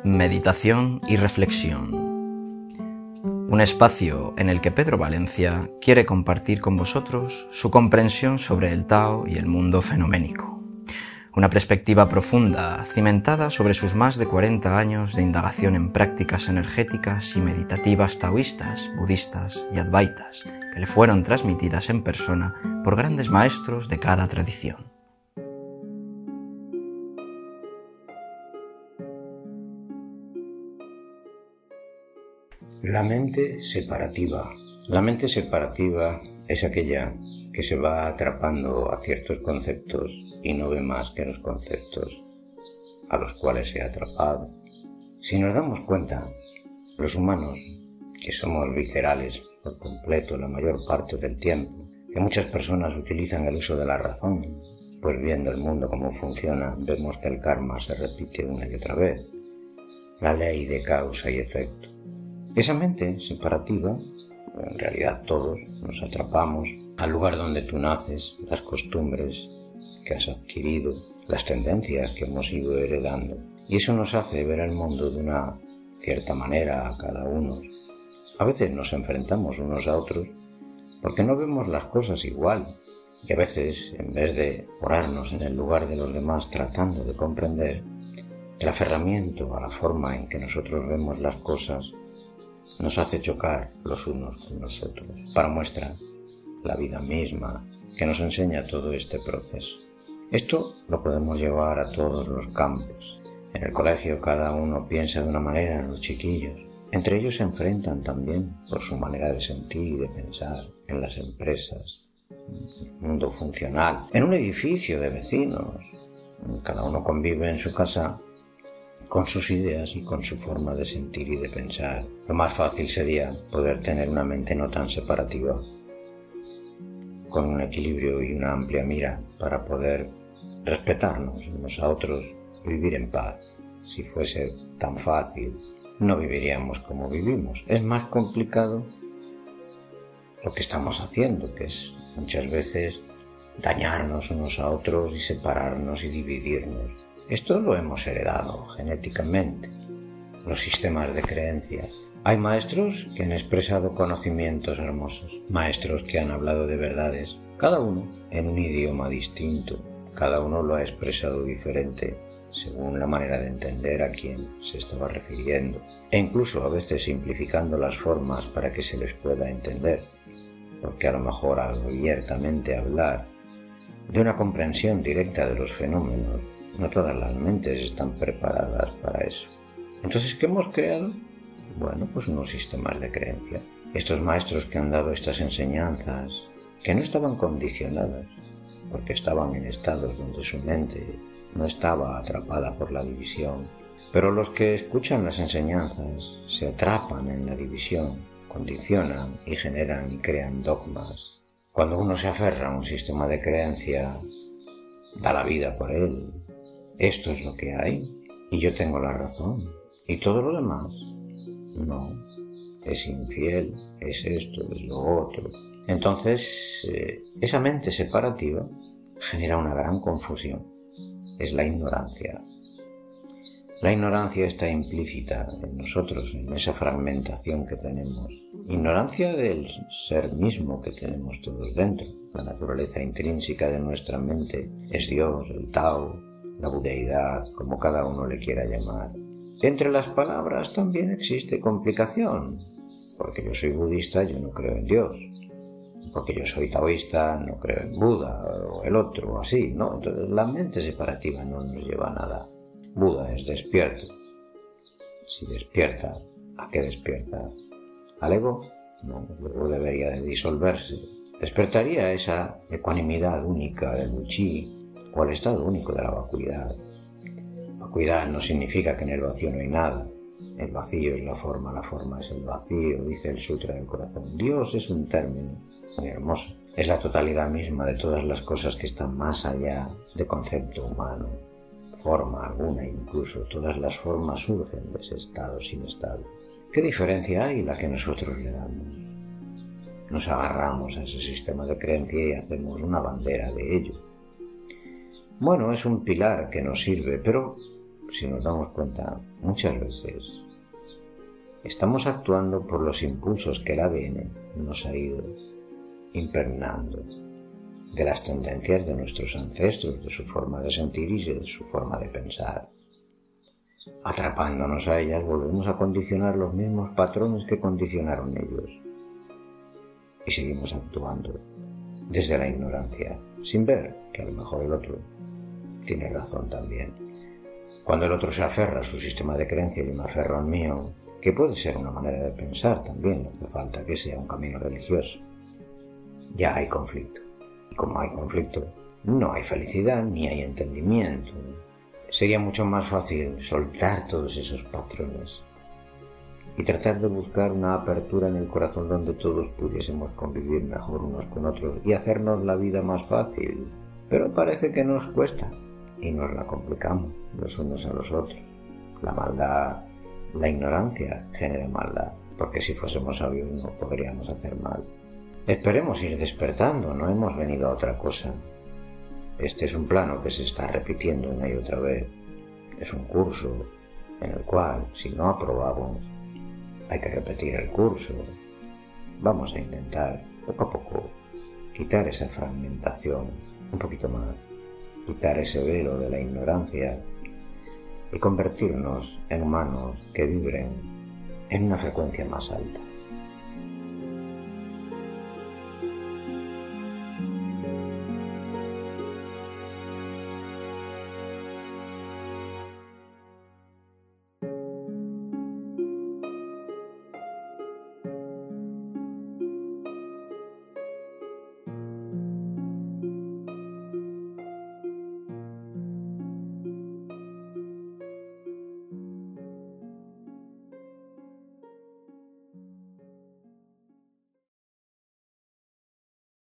Meditación y reflexión. Un espacio en el que Pedro Valencia quiere compartir con vosotros su comprensión sobre el Tao y el mundo fenoménico. Una perspectiva profunda, cimentada sobre sus más de 40 años de indagación en prácticas energéticas y meditativas taoístas, budistas y advaitas, que le fueron transmitidas en persona por grandes maestros de cada tradición. La mente separativa. La mente separativa es aquella que se va atrapando a ciertos conceptos y no ve más que los conceptos a los cuales se ha atrapado. Si nos damos cuenta, los humanos, que somos viscerales por completo la mayor parte del tiempo, que muchas personas utilizan el uso de la razón, pues viendo el mundo como funciona, vemos que el karma se repite una y otra vez, la ley de causa y efecto. Esa mente separativa, en realidad todos nos atrapamos al lugar donde tú naces, las costumbres que has adquirido, las tendencias que hemos ido heredando. Y eso nos hace ver el mundo de una cierta manera a cada uno. A veces nos enfrentamos unos a otros porque no vemos las cosas igual. Y a veces, en vez de orarnos en el lugar de los demás tratando de comprender, el aferramiento a la forma en que nosotros vemos las cosas nos hace chocar los unos con los otros. Para muestra, la vida misma, que nos enseña todo este proceso. Esto lo podemos llevar a todos los campos. En el colegio cada uno piensa de una manera, los chiquillos. Entre ellos se enfrentan también por su manera de sentir y de pensar. En las empresas, en el mundo funcional, en un edificio de vecinos. Cada uno convive en su casa con sus ideas y con su forma de sentir y de pensar. Lo más fácil sería poder tener una mente no tan separativa, con un equilibrio y una amplia mira para poder respetarnos unos a otros y vivir en paz. Si fuese tan fácil, no viviríamos como vivimos. Es más complicado lo que estamos haciendo, que es muchas veces dañarnos unos a otros y separarnos y dividirnos. Esto lo hemos heredado genéticamente, los sistemas de creencias. Hay maestros que han expresado conocimientos hermosos, maestros que han hablado de verdades, cada uno en un idioma distinto, cada uno lo ha expresado diferente según la manera de entender a quien se estaba refiriendo, e incluso a veces simplificando las formas para que se les pueda entender, porque a lo mejor al abiertamente hablar de una comprensión directa de los fenómenos, no todas las mentes están preparadas para eso. Entonces, ¿qué hemos creado? Bueno, pues unos sistemas de creencia. Estos maestros que han dado estas enseñanzas, que no estaban condicionadas, porque estaban en estados donde su mente no estaba atrapada por la división. Pero los que escuchan las enseñanzas se atrapan en la división, condicionan y generan y crean dogmas. Cuando uno se aferra a un sistema de creencia, da la vida por él. Esto es lo que hay y yo tengo la razón. Y todo lo demás, no. Es infiel, es esto, es lo otro. Entonces, esa mente separativa genera una gran confusión. Es la ignorancia. La ignorancia está implícita en nosotros, en esa fragmentación que tenemos. Ignorancia del ser mismo que tenemos todos dentro. La naturaleza intrínseca de nuestra mente es Dios, el Tao, la budeidad, como cada uno le quiera llamar. Entre las palabras también existe complicación. Porque yo soy budista, yo no creo en Dios. Porque yo soy taoísta, no creo en Buda, o el otro, o así, ¿no? Entonces la mente separativa no nos lleva a nada. Buda es despierto. Si despierta, ¿a qué despierta? ¿Al ego? No, luego debería de disolverse. Despertaría esa ecuanimidad única del Wuchi o al estado único de la vacuidad. Vacuidad no significa que en el vacío no hay nada. El vacío es la forma es el vacío, dice el Sutra del Corazón. Dios es un término muy hermoso. Es la totalidad misma de todas las cosas que están más allá de concepto humano. Forma alguna, incluso todas las formas surgen de ese estado sin estado. ¿Qué diferencia hay la que nosotros le damos? Nos agarramos a ese sistema de creencia y hacemos una bandera de ello. Bueno, es un pilar que nos sirve, pero si nos damos cuenta, muchas veces estamos actuando por los impulsos que el ADN nos ha ido impregnando de las tendencias de nuestros ancestros, de su forma de sentir y de su forma de pensar. Atrapándonos a ellas, volvemos a condicionar los mismos patrones que condicionaron ellos. Y seguimos actuando desde la ignorancia, sin ver que a lo mejor el otro tiene razón también. Cuando el otro se aferra a su sistema de creencia y yo me aferro al mío, que puede ser una manera de pensar también, no hace falta que sea un camino religioso, ya hay conflicto. Y como hay conflicto, no hay felicidad ni hay entendimiento. Sería mucho más fácil soltar todos esos patrones y tratar de buscar una apertura en el corazón donde todos pudiésemos convivir mejor unos con otros y hacernos la vida más fácil. Pero parece que nos cuesta y nos la complicamos los unos a los otros. La maldad, la ignorancia genera maldad, porque si fuésemos sabios no podríamos hacer mal. Esperemos ir despertando, no hemos venido a otra cosa. Este es un plano que se está repitiendo una y otra vez. Es un curso en el cual, si no aprobamos, hay que repetir el curso. Vamos a intentar, poco a poco, quitar esa fragmentación, un poquito más, quitar ese velo de la ignorancia y convertirnos en humanos que vibren en una frecuencia más alta.